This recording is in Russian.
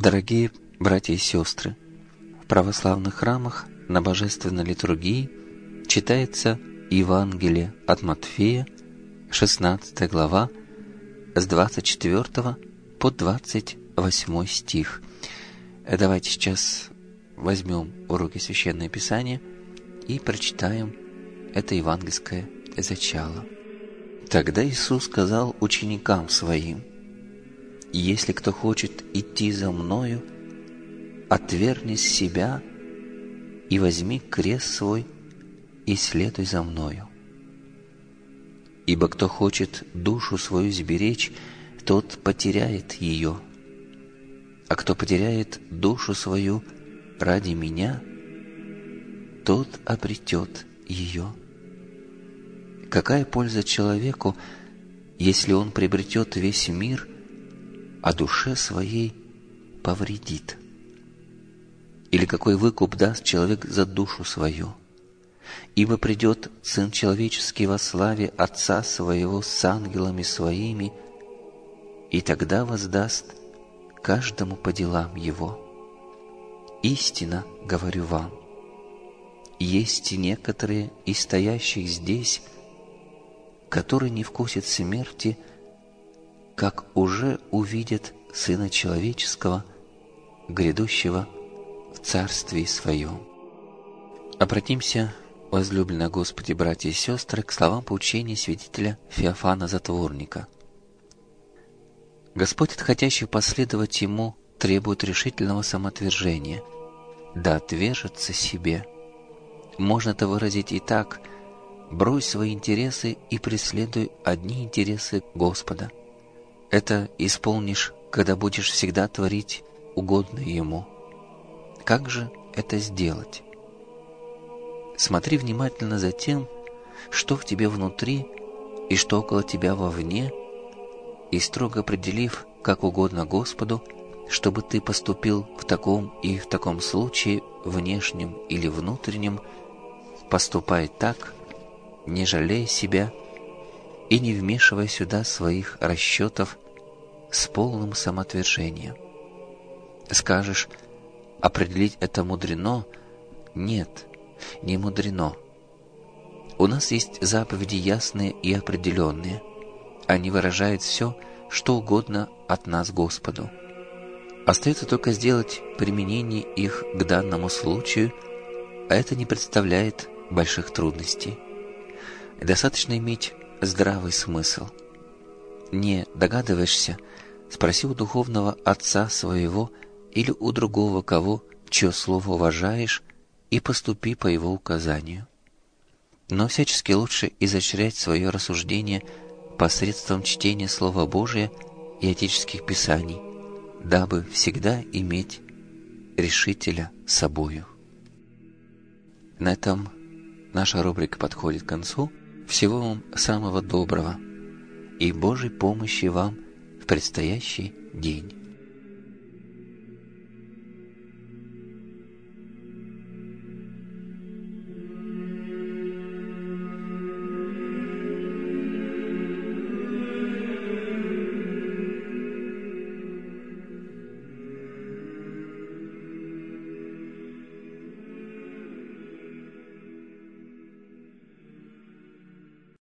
Дорогие братья и сестры, в православных храмах на божественной литургии читается Евангелие от Матфея, 16 глава, с 24 по 28 стих. Давайте сейчас возьмем в руки Священное Писание и прочитаем это евангельское зачало. Тогда Иисус сказал ученикам Своим: «Если кто хочет идти за Мною, отвергни себя и возьми крест свой и следуй за Мною. Ибо кто хочет душу свою сберечь, тот потеряет ее, а кто потеряет душу свою ради Меня, тот обретет ее. Какая польза человеку, если он приобретет весь мир, а душе своей повредит? Или какой выкуп даст человек за душу свою? Ибо придет Сын Человеческий во славе Отца Своего с ангелами Своими, и тогда воздаст каждому по делам его. Истинно говорю вам, есть некоторые из стоящих здесь, которые не вкусят смерти, как уже увидят Сына Человеческого, грядущего в Царствии Своем». Обратимся, возлюбленные Господи, братья и сестры, к словам поучения святителя Феофана Затворника. Господь от хотящих последовать Ему требует решительного самоотвержения, да отвержется себе. Можно это выразить и так: брось свои интересы и преследуй одни интересы Господа. Это исполнишь, когда будешь всегда творить угодное Ему. Как же это сделать? Смотри внимательно за тем, что в тебе внутри и что около тебя вовне, и строго определив, как угодно Господу, чтобы ты поступил в таком и в таком случае, внешнем или внутреннем, поступай так, не жалея себя и не вмешивая сюда своих расчетов, с полным самоотвержением. Скажешь: определить это мудрено? Нет, не мудрено. У нас есть заповеди ясные и определенные. Они выражают все, что угодно от нас Господу. Остается только сделать применение их к данному случаю, а это не представляет больших трудностей. Достаточно иметь здравый смысл. Не догадываешься? Спроси у духовного отца своего или у другого, кого, чье слово уважаешь, и поступи по его указанию. Но всячески лучше изощрять свое рассуждение посредством чтения Слова Божия и отеческих писаний, дабы всегда иметь решителя собою. На этом наша рубрика подходит к концу. Всего вам самого доброго и Божьей помощи вам в предстоящий день.